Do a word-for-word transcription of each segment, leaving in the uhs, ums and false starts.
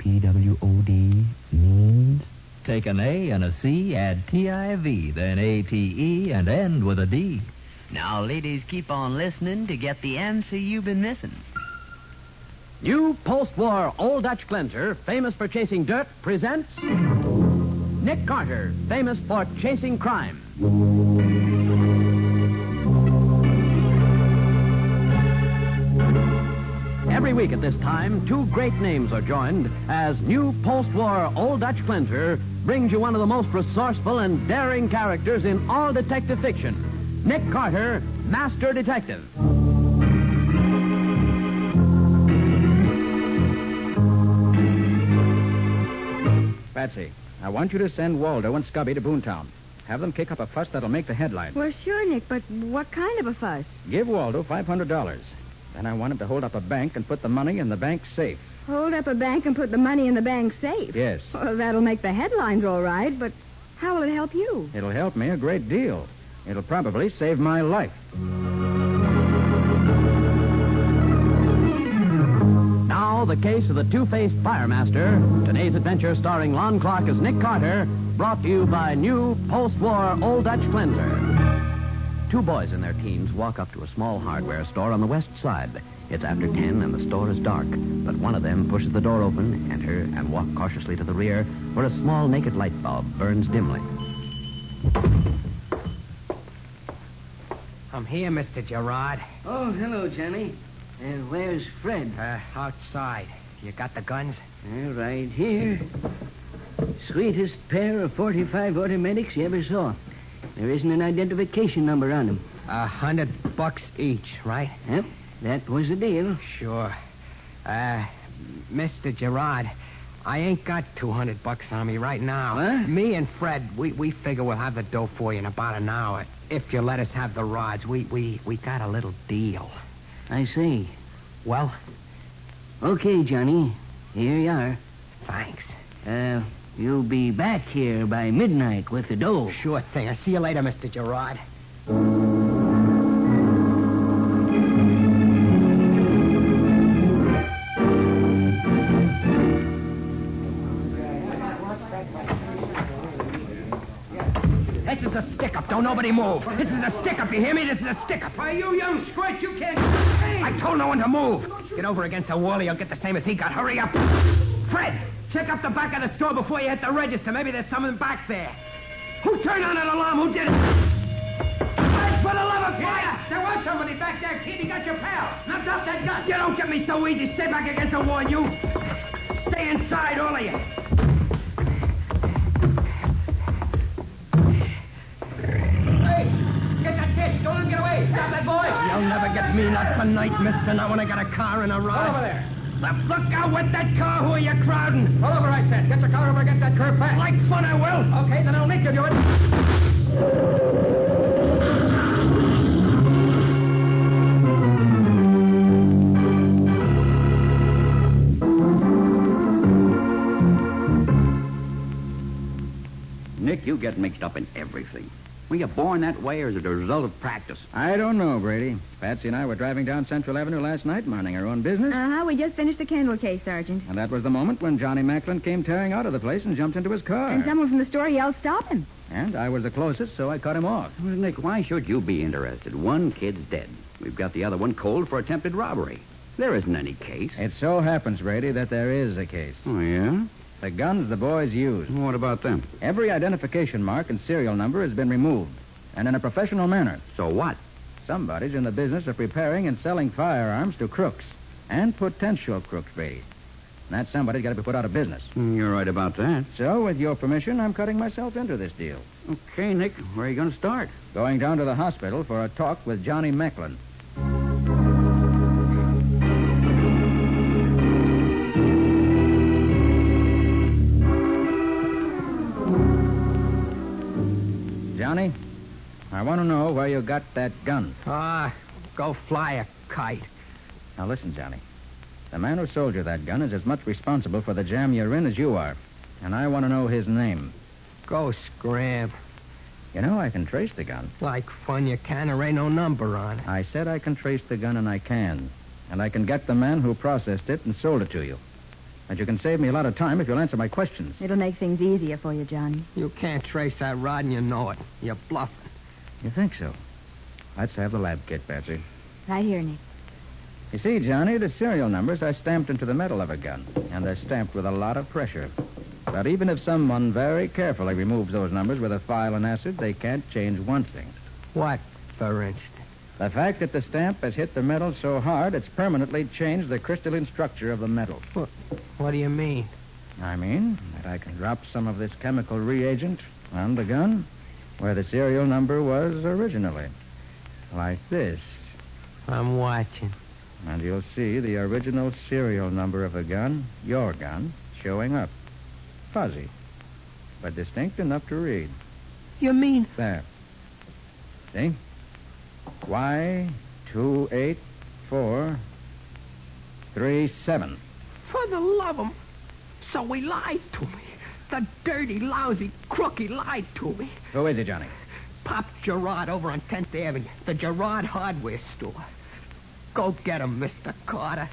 P W O D means? Take an A and a C, add T I V, then A T E, and end with a D. Now, ladies, keep on listening to get the answer you've been missing. New post-war Old Dutch cleanser, famous for chasing dirt, presents Nick Carter, famous for chasing crime. Every week at this time, two great names are joined as new post-war Old Dutch cleanser brings you one of the most resourceful and daring characters in all detective fiction, Nick Carter, Master Detective. Patsy, I want you to send Waldo and Scubby to Boontown. Have them kick up a fuss that'll make the headline. Well, sure, Nick, but what kind of a fuss? Give Waldo five hundred dollars. Then I want him to hold up a bank and put the money in the bank safe. Hold up a bank and put the money in the bank safe? Yes. Well, that'll make the headlines all right, but how will it help you? It'll help me a great deal. It'll probably save my life. Now, the case of the two-faced firemaster. Today's adventure starring Lon Clark as Nick Carter, brought to you by new post-war Old Dutch cleanser. Two boys in their teens walk up to a small hardware store on the west side. It's after ten and the store is dark, but one of them pushes the door open, enter, and walk cautiously to the rear where a small naked light bulb burns dimly. I'm here, Mister Gerard. Oh, hello, Johnny. Uh, where's Fred? Uh, outside. You got the guns? Uh, right here. Sweetest pair of forty-five automatics you ever saw. There isn't an identification number on them. A hundred bucks each, right? Yep, that was the deal. Sure. Uh, Mister Gerard, I ain't got two hundred bucks on me right now. What? Me and Fred, we, we figure we'll have the dough for you in about an hour. If you let us have the rods, we, we, we got a little deal. I see. Well? Okay, Johnny. Here you are. Thanks. Uh, you'll be back here by midnight with the dough. Sure thing. I'll see you later, Mister Gerard. This is a stick-up. Don't nobody move. This is a stick-up. You hear me? This is a stick-up. Why, you young squirt, you can't... Hey! I told no one to move. Get over against the wall or you'll get the same as he got. Hurry up. Fred, check up the back of the store before you hit the register. Maybe there's someone back there. Who turned on an alarm? Who did it? Fred, for the love of fire! Yeah, there was somebody back there, kid. He got your pal. Now drop that gun. You don't get me so easy. Stay back against the wall, you. Stay inside, all of you. Don't let him get away. Stop that boy. You'll never get me, not tonight, mister. Not when I got a car and a rod. Pull over there. Now, look out with that car. Who are you crowding? Pull over, I said. Get your car over against that curb fast. Like fun, I will. Okay, then I'll make you do it. Nick, you get mixed up in everything. Were you born that way, or is it a result of practice? I don't know, Brady. Patsy and I were driving down Central Avenue last night, minding our own business. Uh-huh. We just finished the Kendall case, Sergeant. And that was the moment when Johnny Macklin came tearing out of the place and jumped into his car. And someone from the store yelled, "Stop him." And I was the closest, so I cut him off. Well, Nick, why should you be interested? One kid's dead. We've got the other one cold for attempted robbery. There isn't any case. It so happens, Brady, that there is a case. Oh, yeah? The guns the boys used. What about them? Every identification mark and serial number has been removed, and in a professional manner. So what? Somebody's in the business of preparing and selling firearms to crooks, and potential crooks, Brady. And that somebody's got to be put out of business. You're right about that. So, with your permission, I'm cutting myself into this deal. Okay, Nick, where are you going to start? Going down to the hospital for a talk with Johnny Macklin. Johnny, I want to know where you got that gun. Ah, go fly a kite. Now listen, Johnny. The man who sold you that gun is as much responsible for the jam you're in as you are. And I want to know his name. Go scram. You know, I can trace the gun. Like fun you can. There ain't no number on it. I said I can trace the gun, and I can. And I can get the man who processed it and sold it to you. And you can save me a lot of time if you'll answer my questions. It'll make things easier for you, Johnny. You can't trace that rod and you know it. You're bluffing. You think so? Let's have the lab kit, Patsy. Right here, Nick. You see, Johnny, the serial numbers are stamped into the metal of a gun, and they're stamped with a lot of pressure. But even if someone very carefully removes those numbers with a file and acid, they can't change one thing. What, for instance? The fact that the stamp has hit the metal so hard, it's permanently changed the crystalline structure of the metal. What, what do you mean? I mean that I can drop some of this chemical reagent on the gun where the serial number was originally. Like this. I'm watching. And you'll see the original serial number of a gun, your gun, showing up. Fuzzy, but distinct enough to read. You mean? There. See? Y two eight four three seven. For the love of 'em. So he lied to me. The dirty, lousy crook, he lied to me. Who is he, Johnny? Pop Gerard over on tenth Avenue. The Gerard hardware store. Go get him, Mister Carter.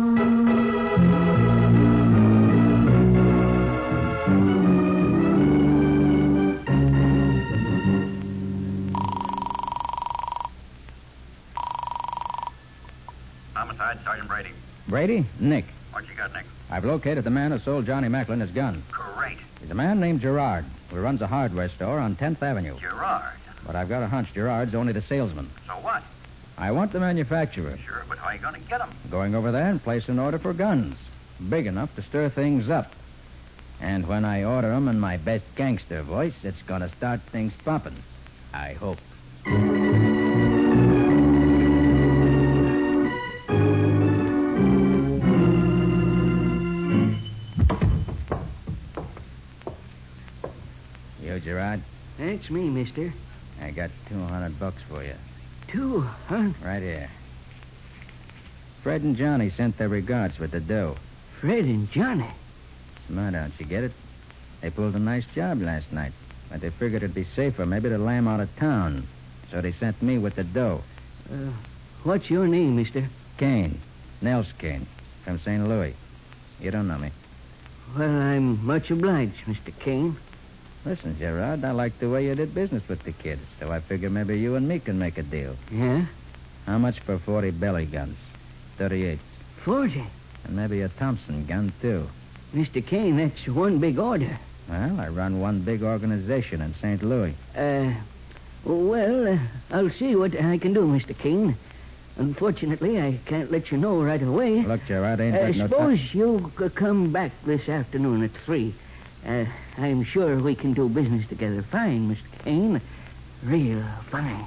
Homicide, Sergeant Brady. Brady? Nick. What you got, Nick? I've located the man who sold Johnny Macklin his gun. Great. He's a man named Gerard, who runs a hardware store on tenth Avenue. Gerard. But I've got a hunch Gerard's only the salesman. So what? I want the manufacturer. Sure, but how are you going to get him? Going over there and place an order for guns. Big enough to stir things up. And when I order 'em in my best gangster voice, it's going to start things pumping. I hope. You, Gerard? That's me, mister. I got two hundred bucks for you. Two, huh? Right here. Fred and Johnny sent their regards with the dough. Fred and Johnny. Smart, don't you get it? They pulled a nice job last night, but they figured it'd be safer maybe to lay 'em out of town. So they sent me with the dough. Uh, what's your name, mister? Kane. Nels Kane. From Saint Louis. You don't know me. Well, I'm much obliged, Mister Kane. Listen, Gerard, I like the way you did business with the kids, so I figure maybe you and me can make a deal. Yeah? How much for forty belly guns? thirty-eights. Forty? And maybe a Thompson gun, too. Mister Kane, that's one big order. Well, I run one big organization in Saint Louis. Uh, well, uh, I'll see what I can do, Mister Kane. Unfortunately, I can't let you know right away. Look, Gerard, ain't uh, got no suppose time. you c- come back this afternoon at three. Uh, I'm sure we can do business together fine, Mister Kane. Real fine.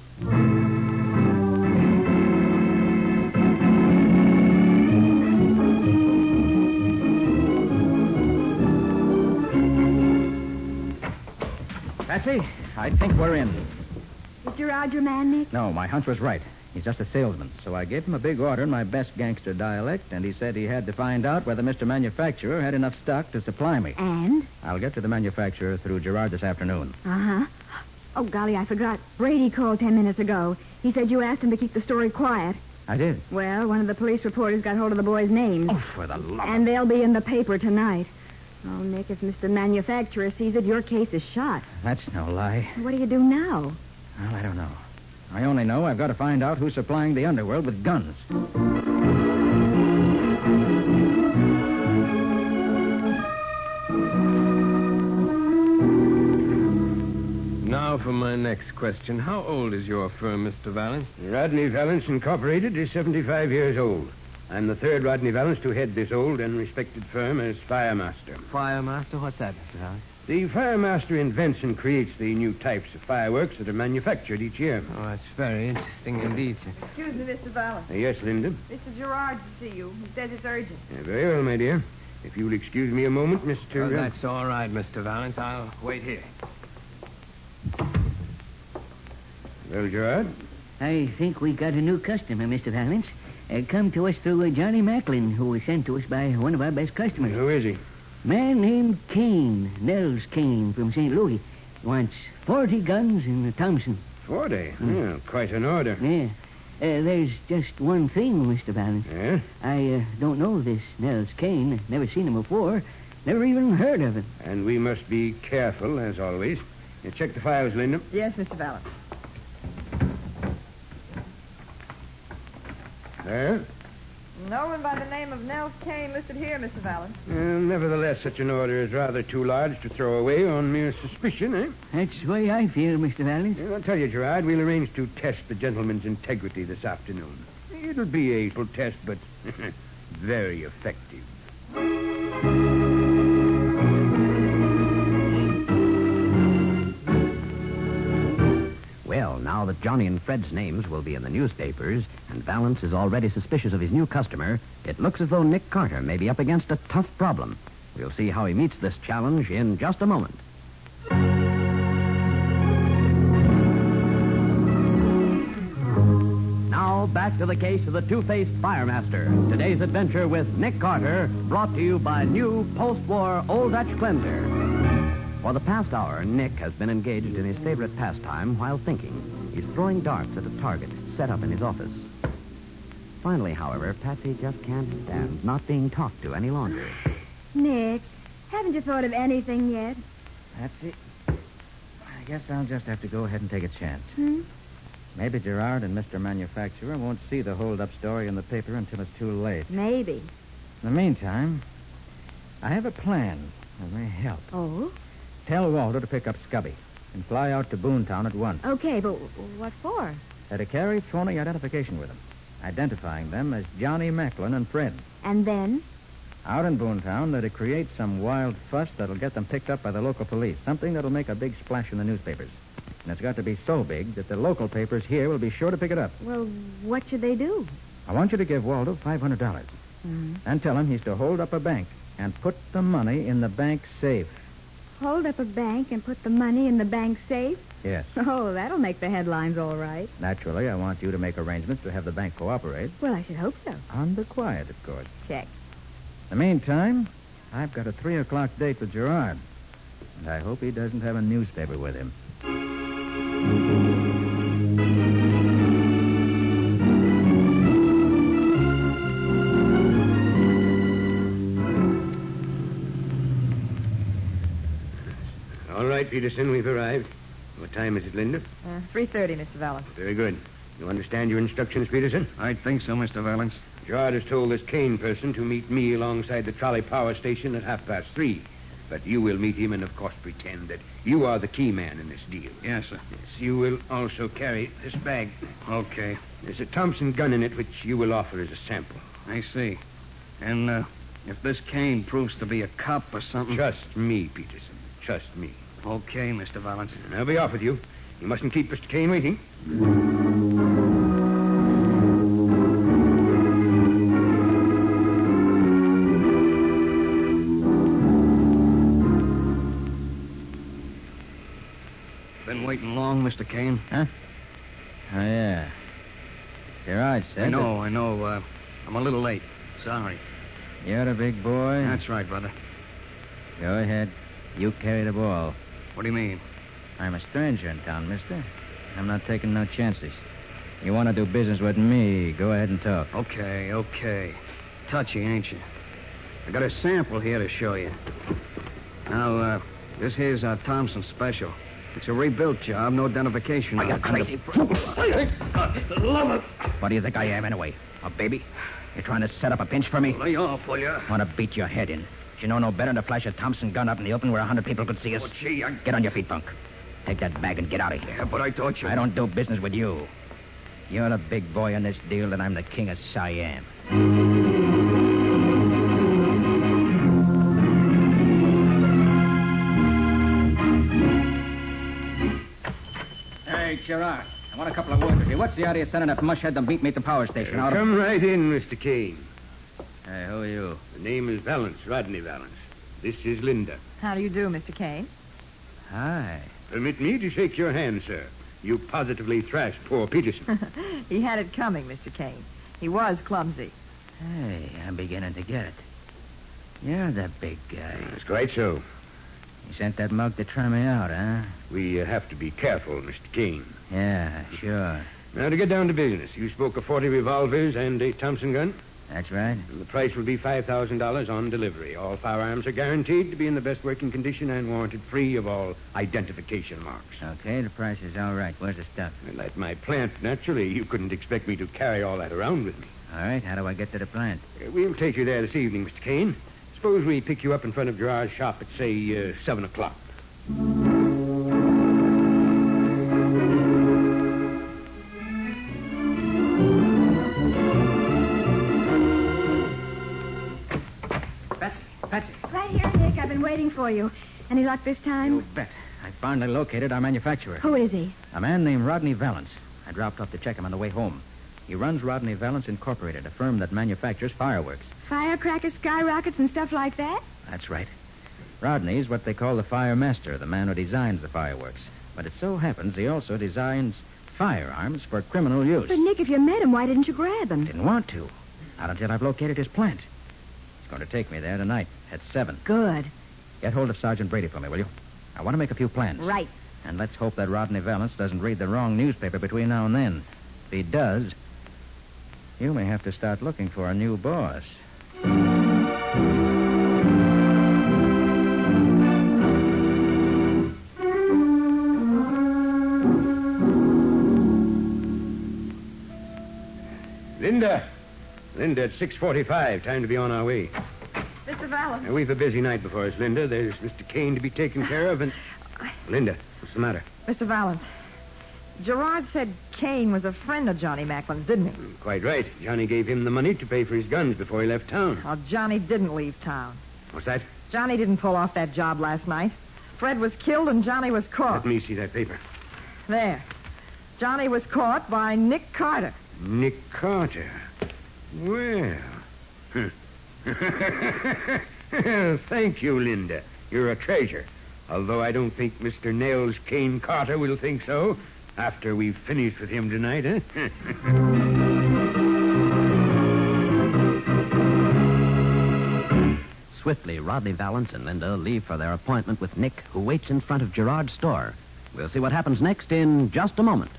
Patsy, I think we're in. Is Gerard your man, Nick? No, my hunch was right. He's just a salesman. So I gave him a big order in my best gangster dialect, and he said he had to find out whether Mister Manufacturer had enough stock to supply me. And? I'll get to the manufacturer through Gerard this afternoon. Uh-huh. Oh, golly, I forgot. Brady called ten minutes ago. He said you asked him to keep the story quiet. I did. Well, one of the police reporters got hold of the boys' names. Oh, for the love And they'll be in the paper tonight. Oh, Nick, if Mister Manufacturer sees it, your case is shot. That's no lie. What do you do now? Well, I don't know. I only know I've got to find out who's supplying the underworld with guns. Now for my next question. How old is your firm, Mister Valance? Rodney Valance Incorporated is seventy-five years old. I'm the third Rodney Valance to head this old and respected firm as Firemaster. Firemaster? What's that, Mister Valance? The Firemaster invents and creates the new types of fireworks that are manufactured each year. Oh, that's very interesting indeed, sir. Excuse me, Mister Valance. Uh, yes, Linda? Mister Gerard to see you. He says it's urgent. Uh, very well, my dear. If you'll excuse me a moment, Mister Oh, that's all right, Mister Valance. I'll wait here. Well, Gerard? I think we got a new customer, Mister Valance. Uh, come to us through uh, Johnny Macklin, who was sent to us by one of our best customers. Who is he? Man named Kane, Nels Kane from Saint Louis. Wants forty guns and a Thompson. Forty? Mm. Well, quite an order. Yeah. Uh, there's just one thing, Mister Valance. Yeah? I uh, don't know this Nels Kane. Never seen him before. Never even heard of him. And we must be careful, as always. You check the files, Linda. Yes, Mister Valance. There? No one by the name of Nels Kane listed here, Mister Valance. Uh, nevertheless, such an order is rather too large to throw away on mere suspicion, eh? That's the way I feel, Mister Valance. Yeah, I'll tell you, Gerard, we'll arrange to test the gentleman's integrity this afternoon. It'll be a little test, but very effective. Well, now that Johnny and Fred's names will be in the newspapers, and Valance is already suspicious of his new customer, it looks as though Nick Carter may be up against a tough problem. We'll see how he meets this challenge in just a moment. Now, back to the case of the Two-Faced Firemaster. Today's adventure with Nick Carter, brought to you by new post-war Old Dutch Cleanser. For the past hour, Nick has been engaged in his favorite pastime while thinking. He's throwing darts at a target set up in his office. Finally, however, Patsy just can't stand not being talked to any longer. Nick, haven't you thought of anything yet? Patsy, I guess I'll just have to go ahead and take a chance. Hmm? Maybe Gerard and Mister Manufacturer won't see the hold-up story in the paper until it's too late. Maybe. In the meantime, I have a plan that may help. Oh? Tell Walter to pick up Scubby and fly out to Boontown at once. Okay, but what for? Uh, to carry phony identification with him, identifying them as Johnny Macklin and Fred. And then? Out in Boontown, they're to create some wild fuss that'll get them picked up by the local police, something that'll make a big splash in the newspapers. And it's got to be so big that the local papers here will be sure to pick it up. Well, what should they do? I want you to give Waldo five hundred dollars Mm-hmm. and tell him he's to hold up a bank and put the money in the bank safe. Hold up a bank and put the money in the bank safe? Yes. Oh, that'll make the headlines all right. Naturally, I want you to make arrangements to have the bank cooperate. Well, I should hope so. On the quiet, of course. Check. In the meantime, I've got a three o'clock date with Gerard. And I hope he doesn't have a newspaper with him. All right, Peterson, we've arrived. What time is it, Linda? Uh, three thirty, Mister Valance. Very good. You understand your instructions, Peterson? I think so, Mister Valance. Gerard has told this Kane person to meet me alongside the trolley power station at half past three. But you will meet him and, of course, pretend that you are the key man in this deal. Yes, sir. Yes, you will also carry this bag. Okay. There's a Thompson gun in it, which you will offer as a sample. I see. And, uh, if this Kane proves to be a cop or something... Trust me, Peterson. Trust me. Okay, Mister Valance. And I'll be off with you. You mustn't keep Mister Kane waiting. Been waiting long, Mister Kane? Huh? Oh, yeah. Gerard said I know, that I know. Uh, I'm a little late. Sorry. you're the big boy. That's right, brother. Go ahead. You carry the ball. What do you mean? I'm a stranger in town, mister. I'm not taking no chances. You want to do business with me, go ahead and talk. Okay, okay. Touchy, ain't you? I got a sample here to show you. Now, uh, this here's our Thompson special. It's a rebuilt job, no identification. Are you on it. crazy? What do you think I am, anyway? A baby? You're trying to set up a pinch for me? Lay off, will you? Want to beat your head in. Do you know no better than to flash a Thompson gun up in the open where a hundred people could see us? Oh, gee, I... Get on your feet, Bunk. Take that bag and get out of here. Yeah, but I thought you... I don't do business with you. You're the big boy in this deal, and I'm the king of Siam. Hey, Gerard. I want a couple of words with you. What's the idea of sending that mushhead to meet me at the power station? Uh, come right in, Mister Kane. Hey, who are you? The name is Valance, Rodney Valance. This is Linda. How do you do, Mister Kane? Hi. Permit me to shake your hand, sir. You positively thrashed poor Peterson. He had it coming, Mister Kane. He was clumsy. Hey, I'm beginning to get it. You're the big guy. That's quite so. You sent that mug to try me out, huh? We uh, have to be careful, Mister Kane. Yeah, sure. Now, to get down to business, you spoke of forty revolvers and a Thompson gun. That's right. And the price will be five thousand dollars on delivery. All firearms are guaranteed to be in the best working condition and warranted free of all identification marks. Okay, the price is all right. Where's the stuff? And at my plant, naturally, you couldn't expect me to carry all that around with me. All right, how do I get to the plant? Uh, we'll take you there this evening, Mister Kane. Suppose we pick you up in front of Gerard's shop at, say, uh, seven o'clock. Patsy. Right here, Nick. I've been waiting for you. Any luck this time? You bet. I finally located our manufacturer. Who is he? A man named Rodney Valance. I dropped off to check him on the way home. He runs Rodney Valance Incorporated, a firm that manufactures fireworks. Firecrackers, skyrockets, and stuff like that? That's right. Rodney's what they call the fire master, the man who designs the fireworks. But it so happens he also designs firearms for criminal use. But, Nick, if you met him, why didn't you grab him? Didn't want to. Not until I've located his plant. He's going to take me there tonight at seven. Good. Get hold of Sergeant Brady for me, will you? I want to make a few plans. Right. And let's hope that Rodney Valance doesn't read the wrong newspaper between now and then. If he does, you may have to start looking for a new boss. Linda. Linda, it's six forty-five. Time to be on our way. Mister Valance. Now, we've a busy night before us, Linda. There's Mister Kane to be taken care of, and... Linda, what's the matter? Mister Valance, Gerard said Kane was a friend of Johnny Macklin's, didn't he? Quite right. Johnny gave him the money to pay for his guns before he left town. Well, Johnny didn't leave town. What's that? Johnny didn't pull off that job last night. Fred was killed and Johnny was caught. Let me see that paper. There. Johnny was caught by Nick Carter. Nick Carter. Well. Thank you, Linda. You're a treasure. Although I don't think Mister Nels Kane Carter will think so after we've finished with him tonight, eh? Swiftly, Rodney Valance and Linda leave for their appointment with Nick, who waits in front of Gerard's store. We'll see what happens next in just a moment.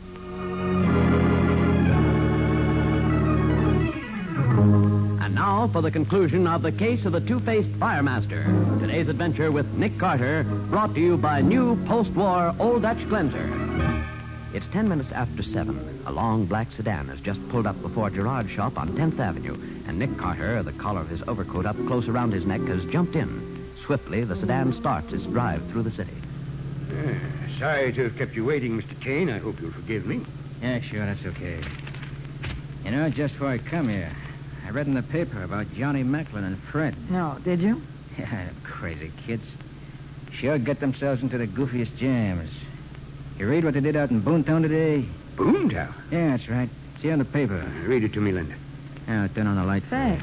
And now for the conclusion of the case of the two-faced firemaster. Today's adventure with Nick Carter, brought to you by new post-war Old Dutch Cleanser. It's ten minutes after seven. A long black sedan has just pulled up before Gerard's shop on tenth Avenue, and Nick Carter, the collar of his overcoat up close around his neck, has jumped in. Swiftly, the sedan starts its drive through the city. Uh, sorry to have kept you waiting, Mister Kane. I hope you'll forgive me. Yeah, sure, that's okay. You know, just before I come here, I read in the paper about Johnny Macklin and Fred. No, did you? Yeah, them crazy kids. Sure get themselves into the goofiest jams. You read what they did out in Boontown today? Boontown? Yeah, that's right. See on the paper. Uh, read it to me, Linda. Now, turn on the light. Thanks.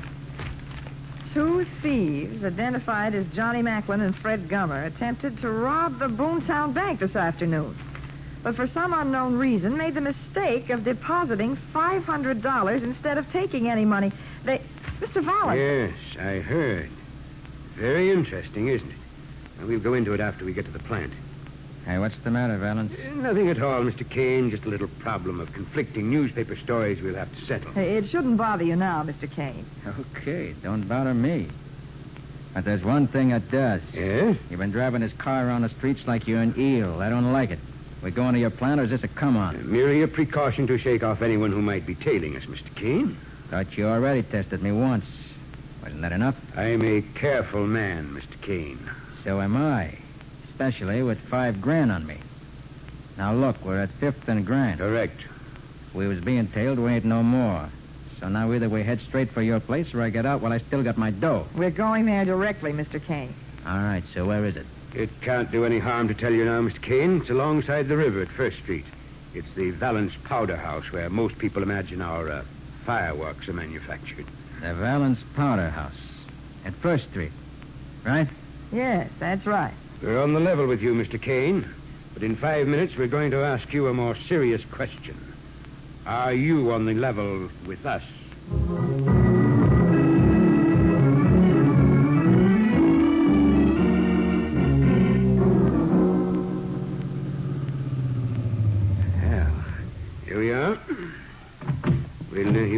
Two thieves identified as Johnny Macklin and Fred Gummer attempted to rob the Boontown Bank this afternoon, but for some unknown reason made the mistake of depositing five hundred dollars instead of taking any money. They... Mister Valance. Yes, I heard. Very interesting, isn't it? Well, we'll go into it after we get to the plant. Hey, what's the matter, Valance? Uh, nothing at all, Mister Kane. Just a little problem of conflicting newspaper stories we'll have to settle. It shouldn't bother you now, Mister Kane. Okay, don't bother me. But there's one thing that does. Yeah? You've been driving this car around the streets like you're an eel. I don't like it. We going to your plant, or is this a come-on? Uh, merely a precaution to shake off anyone who might be tailing us, Mister Kane. Thought you already tested me once. Wasn't that enough? I'm a careful man, Mister Kane. So am I. Especially with five grand on me. Now, look, we're at fifth and grand. Correct. If we was being tailed, we ain't no more. So now either we head straight for your place or I get out while I still got my dough. We're going there directly, Mister Kane. All right, so where is it? It can't do any harm to tell you now, Mister Kane. It's alongside the river at First Street. It's the Valance Powder House where most people imagine our uh, fireworks are manufactured. The Valance Powder House at First Street, right? Yes, that's right. We're on the level with you, Mister Kane. But in five minutes, we're going to ask you a more serious question. Are you on the level with us? Well, here we are.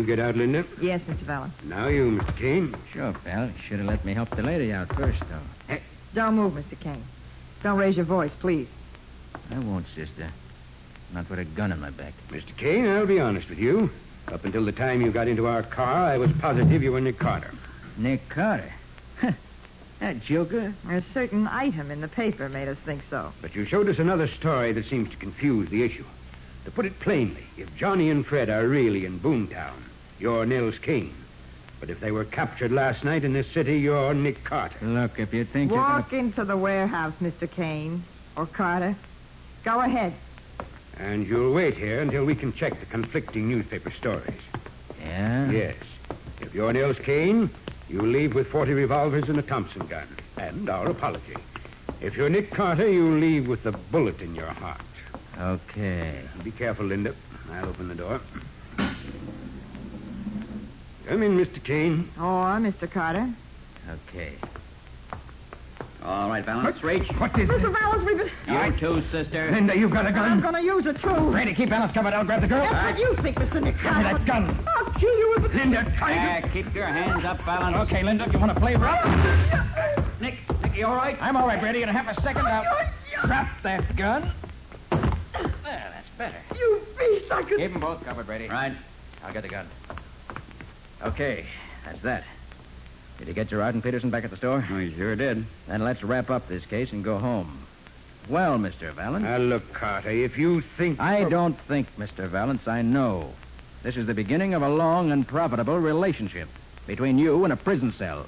you get out, Linda? Yes, Mister Vallon. Now you, Mister Kane. Sure, pal. Should have let me help the lady out first, though. Don't move, Mister Kane. Don't raise your voice, please. I won't, sister. Not with a gun in my back. Mister Kane, I'll be honest with you. Up until the time you got into our car, I was positive you were Nick Carter. Nick Carter? That joker? A certain item in the paper made us think so. But you showed us another story that seems to confuse the issue. To put it plainly, if Johnny and Fred are really in Boomtown, you're Nels Kane. But if they were captured last night in this city, you're Nick Carter. Look, if you think Walk you're gonna... into the warehouse, Mister Kane. Or Carter. Go ahead. And you'll wait here until we can check the conflicting newspaper stories. Yeah? Yes. If you're Nels Kane, you'll leave with forty revolvers and a Thompson gun. And our apology. If you're Nick Carter, you'll leave with a bullet in your heart. Okay. Be careful, Linda. I'll open the door. Come in, Mister Kane. Or Mister Carter. Okay. All right, Valance, reach. What is Mister it? Valance, we've been... You too, sister. Linda, you've got a gun. I'm going to use it, too. Brady, keep Alice covered. I'll grab the girl. That's what you think, Mister Nick Give me Carter. that gun. I'll kill you with it. Linda, try Uh, to... keep your hands up, Valance. Okay, Linda, you want to play rough? Nick, Nick, you all right? I'm all right, Brady. In a half a second, I'll drop that gun. There, that's better. You beast, I could... Keep them both covered, Brady. Right. I'll get the gun. Okay, that's that. Did you get Gerard and Peterson back at the store? We sure did. Then let's wrap up this case and go home. Well, Mister Valance. Now, look, Carter, if you think... I don't think, Mister Valance. I know. This is the beginning of a long and profitable relationship between you and a prison cell.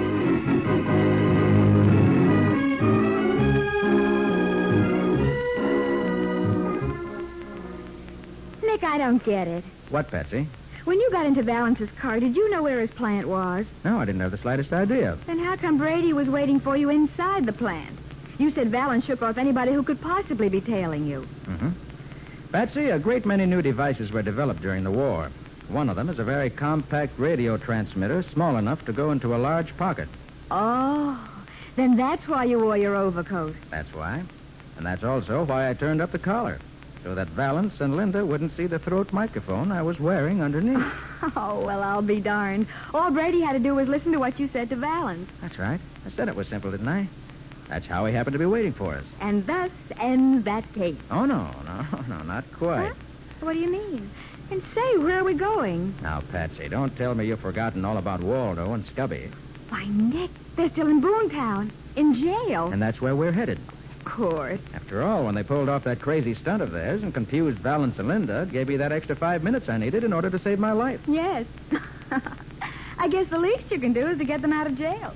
Nick, I don't get it. What, Patsy? When you got into Valance's car, did you know where his plant was? No, I didn't have the slightest idea. Then how come Brady was waiting for you inside the plant? You said Valance shook off anybody who could possibly be tailing you. Mm-hmm. Patsy, a great many new devices were developed during the war. One of them is a very compact radio transmitter, small enough to go into a large pocket. Oh, then that's why you wore your overcoat. That's why. And that's also why I turned up the collar, so that Valance and Linda wouldn't see the throat microphone I was wearing underneath. Oh, well, I'll be darned. All Brady had to do was listen to what you said to Valance. That's right. I said it was simple, didn't I? That's how he happened to be waiting for us. And thus ends that case. Oh, no, no, no, not quite. Huh? What do you mean? And say, where are we going? Now, Patsy, don't tell me you've forgotten all about Waldo and Scubby. Why, Nick, they're still in Boomtown, in jail. And that's where we're headed. Of course. After all, when they pulled off that crazy stunt of theirs and confused Valance and Linda, it gave me that extra five minutes I needed in order to save my life. Yes. I guess the least you can do is to get them out of jail.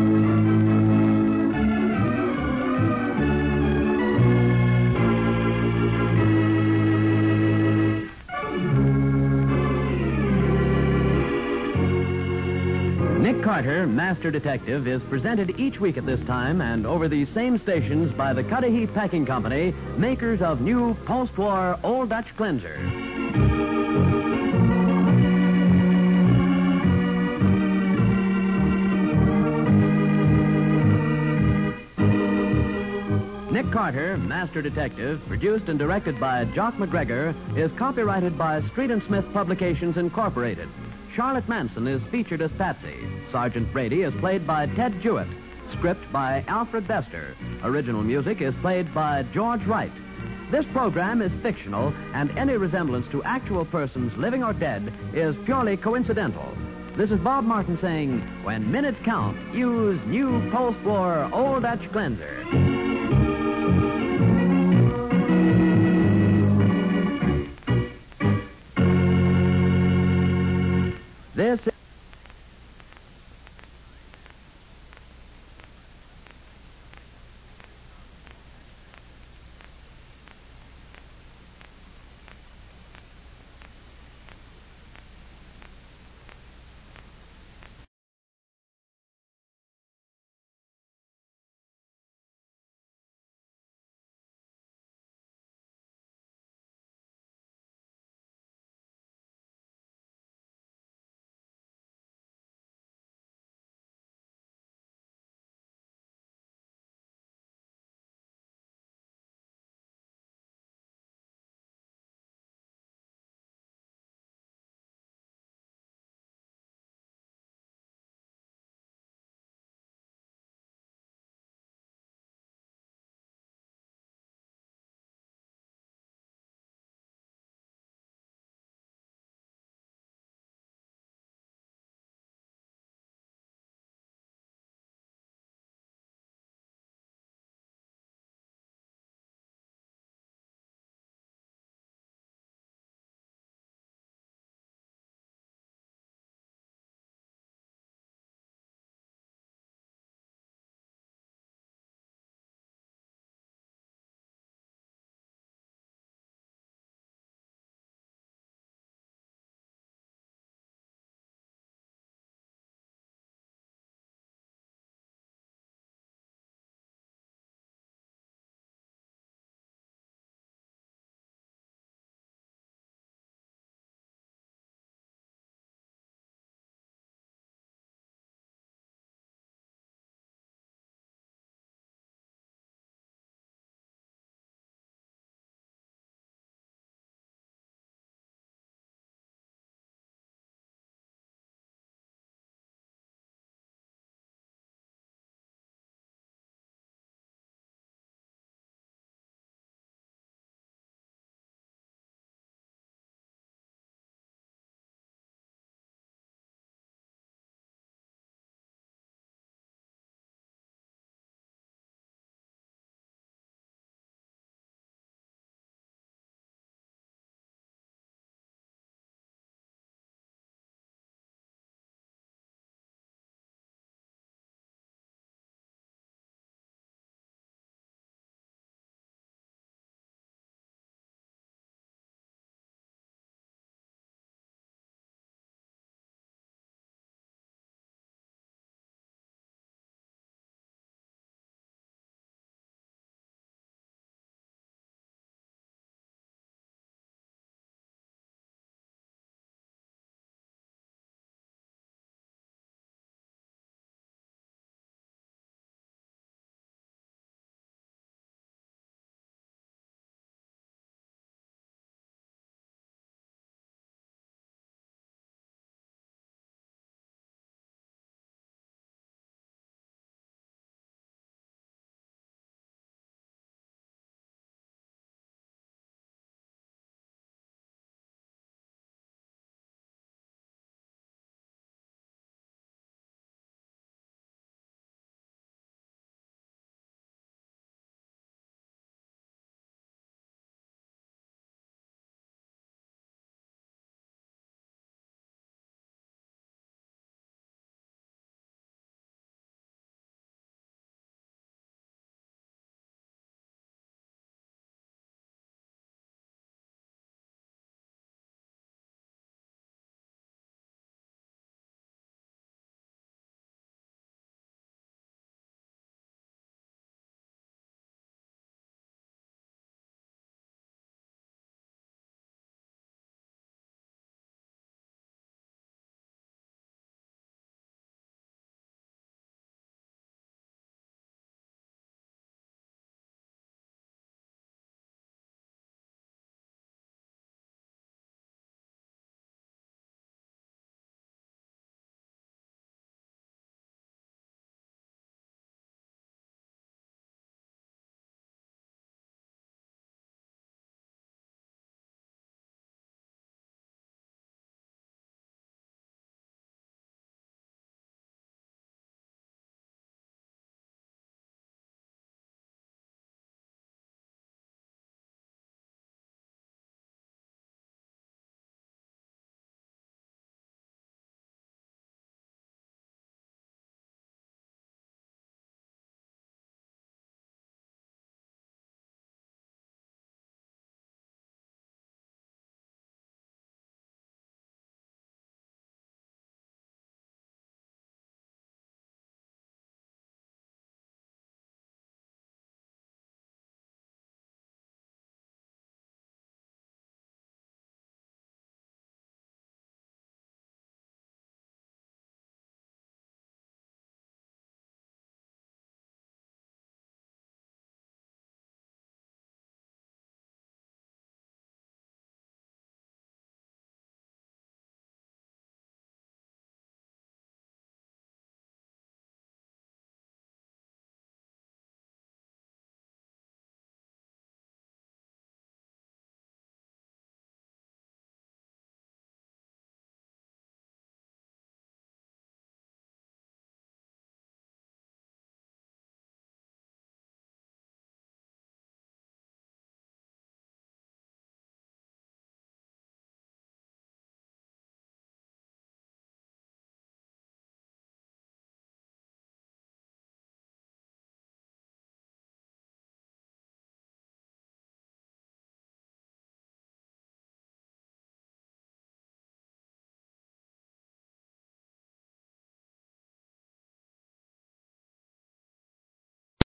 Nick Carter, Master Detective, is presented each week at this time and over these same stations by the Cudahy Packing Company, makers of new post-war Old Dutch Cleanser. Nick Carter, Master Detective, produced and directed by Jock McGregor, is copyrighted by Street and Smith Publications, Incorporated. Charlotte Manson is featured as Patsy. Sergeant Brady is played by Ted Jewett. Script by Alfred Bester. Original music is played by George Wright. This program is fictional, and any resemblance to actual persons, living or dead, is purely coincidental. This is Bob Martin saying, when minutes count, use new post-war Old Dutch Cleanser.